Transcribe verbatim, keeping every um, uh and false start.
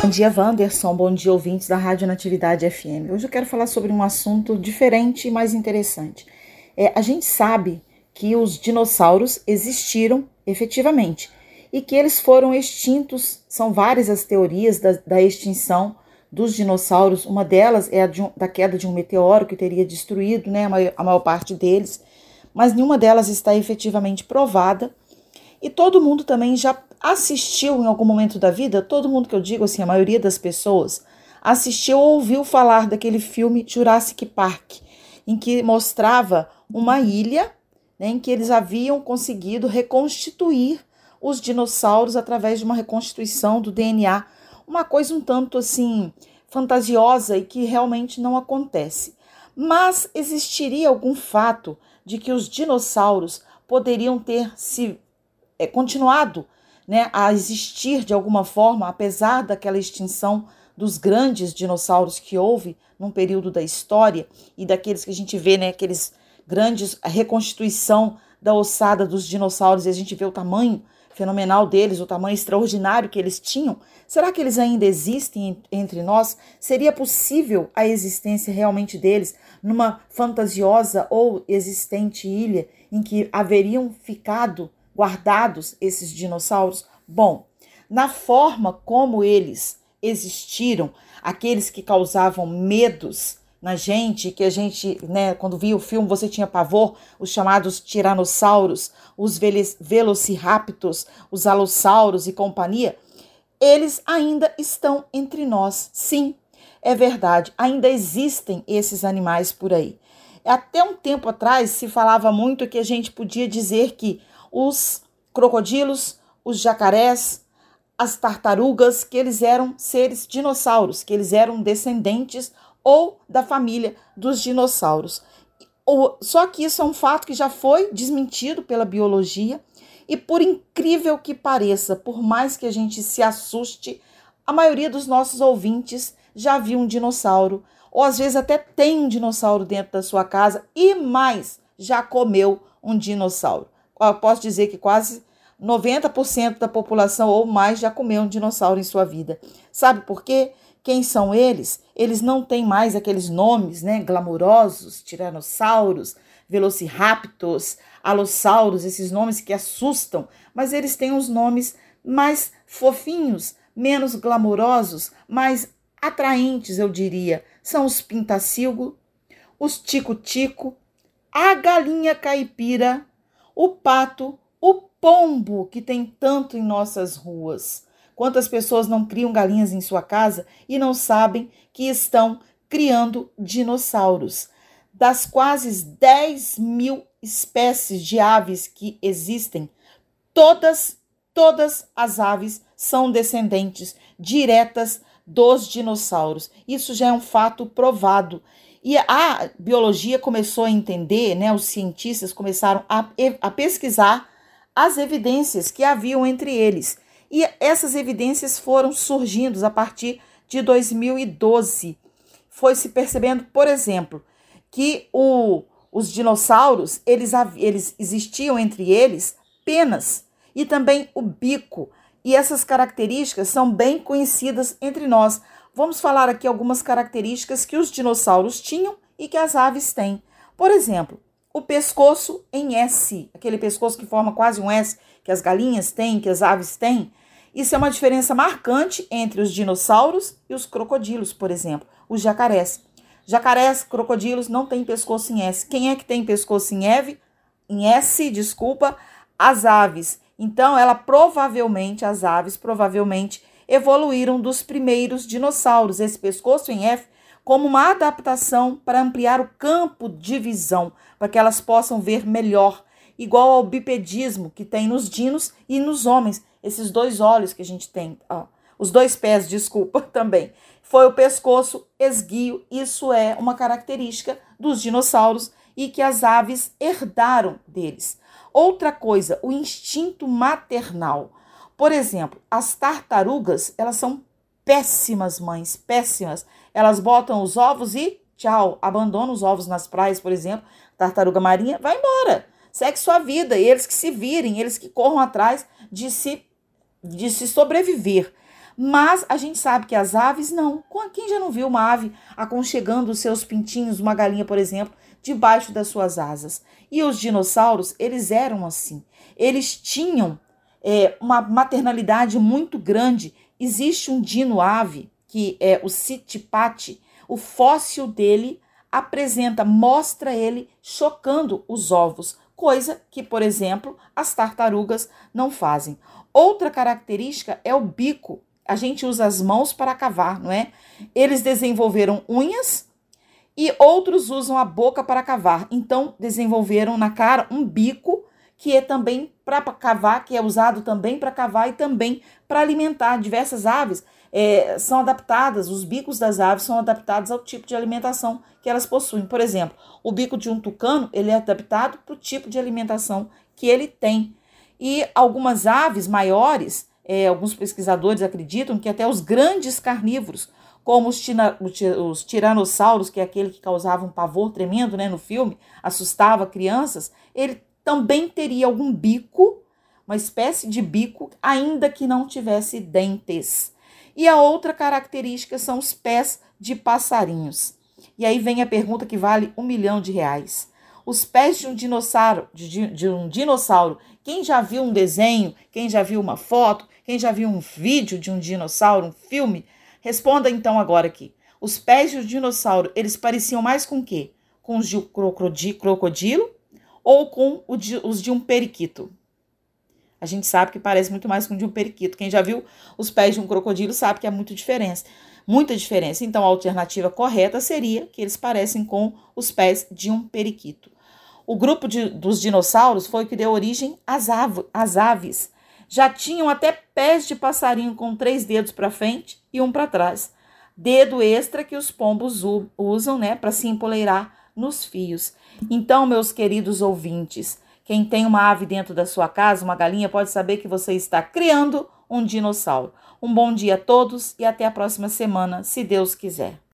Bom dia, Wanderson. Bom dia, ouvintes da Rádio Natividade F M. Hoje eu quero falar sobre um assunto diferente e mais interessante. É, a gente sabe que os dinossauros existiram efetivamente e que eles foram extintos. São várias as teorias da, da extinção dos dinossauros. Uma delas é a de um, da queda de um meteoro que teria destruído, né, a, maior, a maior parte deles, mas nenhuma delas está efetivamente provada. E todo mundo também já assistiu em algum momento da vida, todo mundo que eu digo assim, a maioria das pessoas, assistiu ou ouviu falar daquele filme Jurassic Park, em que mostrava uma ilha, né, em que eles haviam conseguido reconstituir os dinossauros através de uma reconstituição do D N A, uma coisa um tanto assim fantasiosa e que realmente não acontece. Mas existiria algum fato de que os dinossauros poderiam ter se é, continuado, né, a existir de alguma forma, apesar daquela extinção dos grandes dinossauros que houve num período da história e daqueles que a gente vê, né, aqueles grandes, a reconstituição da ossada dos dinossauros, e a gente vê o tamanho fenomenal deles, o tamanho extraordinário que eles tinham. Será que eles ainda existem entre nós? Seria possível a existência realmente deles numa fantasiosa ou existente ilha em que haveriam ficado guardados esses dinossauros? Bom, na forma como eles existiram, aqueles que causavam medos na gente, que a gente, né, quando via o filme você tinha pavor, os chamados tiranossauros, os velociraptors, os alossauros e companhia, eles ainda estão entre nós. Sim, é verdade, ainda existem esses animais por aí. Até um tempo atrás se falava muito que a gente podia dizer que os crocodilos, os jacarés, as tartarugas, que eles eram seres dinossauros, que eles eram descendentes ou da família dos dinossauros. Só que isso é um fato que já foi desmentido pela biologia e, por incrível que pareça, por mais que a gente se assuste, a maioria dos nossos ouvintes já viu um dinossauro, ou às vezes até tem um dinossauro dentro da sua casa e mais, já comeu um dinossauro. Eu posso dizer que quase noventa por cento da população ou mais já comeu um dinossauro em sua vida. Sabe por quê? Quem são eles? Eles não têm mais aqueles nomes, né, glamourosos, tiranossauros, velociraptors, alossauros, esses nomes que assustam, mas eles têm os nomes mais fofinhos, menos glamourosos, mais atraentes, eu diria. São os pintacilgo, os tico-tico, a galinha caipira, o pato, o pombo, que tem tanto em nossas ruas. Quantas pessoas não criam galinhas em sua casa e não sabem que estão criando dinossauros? Das quase dez mil espécies de aves que existem, todas, todas as aves são descendentes diretas dos dinossauros. Isso já é um fato provado. E a biologia começou a entender, né, os cientistas começaram a, a pesquisar as evidências que haviam entre eles. E essas evidências foram surgindo a partir de dois mil e doze. Foi se percebendo, por exemplo, que o, os dinossauros, eles, eles existiam entre eles penas e também o bico. E essas características são bem conhecidas entre nós. Vamos falar aqui algumas características que os dinossauros tinham e que as aves têm. Por exemplo, o pescoço em S, aquele pescoço que forma quase um S, que as galinhas têm, que as aves têm. Isso é uma diferença marcante entre os dinossauros e os crocodilos, por exemplo, os jacarés. Jacarés, crocodilos não têm pescoço em S. Quem é que tem pescoço em Eve? Em S, desculpa, as aves. Então, ela provavelmente, as aves provavelmente evoluíram dos primeiros dinossauros, esse pescoço em F, como uma adaptação para ampliar o campo de visão, para que elas possam ver melhor, igual ao bipedismo que tem nos dinos e nos homens, esses dois olhos que a gente tem, ó, os dois pés, desculpa, também. Foi o pescoço esguio, isso é uma característica dos dinossauros e que as aves herdaram deles. Outra coisa, o instinto maternal. Por exemplo, as tartarugas, elas são péssimas mães, péssimas. Elas botam os ovos e tchau, abandonam os ovos nas praias, por exemplo. Tartaruga marinha, vai embora, segue sua vida. E eles que se virem, eles que corram atrás de se, de se sobreviver. Mas a gente sabe que as aves não. Quem já não viu uma ave aconchegando os seus pintinhos, uma galinha, por exemplo, debaixo das suas asas? E os dinossauros, eles eram assim. Eles tinham é, uma maternalidade muito grande. Existe um dino-ave, que é o Sitipati. O fóssil dele apresenta, mostra ele chocando os ovos, coisa que, por exemplo, as tartarugas não fazem. Outra característica é o bico. A gente usa as mãos para cavar, não é? Eles desenvolveram unhas e outros usam a boca para cavar. Então, desenvolveram na cara um bico que é também para cavar, que é usado também para cavar e também para alimentar. Diversas aves é, são adaptadas, os bicos das aves são adaptados ao tipo de alimentação que elas possuem. Por exemplo, o bico de um tucano, ele é adaptado para o tipo de alimentação que ele tem. E algumas aves maiores, é, alguns pesquisadores acreditam que até os grandes carnívoros, como os, tina, os tiranossauros, que é aquele que causava um pavor tremendo, né, no filme, assustava crianças, ele também teria algum bico, uma espécie de bico, ainda que não tivesse dentes. E a outra característica são os pés de passarinhos. E aí vem a pergunta que vale um milhão de reais. Os pés de um dinossauro, de, de um dinossauro, quem já viu um desenho, quem já viu uma foto, quem já viu um vídeo de um dinossauro, um filme, responda então agora aqui. Os pés de um dinossauro, eles pareciam mais com o quê? Com os de um crocodilo ou com os de um periquito? A gente sabe que parece muito mais com o de um periquito. Quem já viu os pés de um crocodilo sabe que há muita diferença. Muita diferença. Então, a alternativa correta seria que eles parecem com os pés de um periquito. O grupo de, dos dinossauros foi o que deu origem às, ave, às aves. Já tinham até pés de passarinho com três dedos para frente e um para trás. Dedo extra que os pombos u, usam, né, para se empoleirar nos fios. Então, meus queridos ouvintes, quem tem uma ave dentro da sua casa, uma galinha, pode saber que você está criando um dinossauro. Um bom dia a todos e até a próxima semana, se Deus quiser.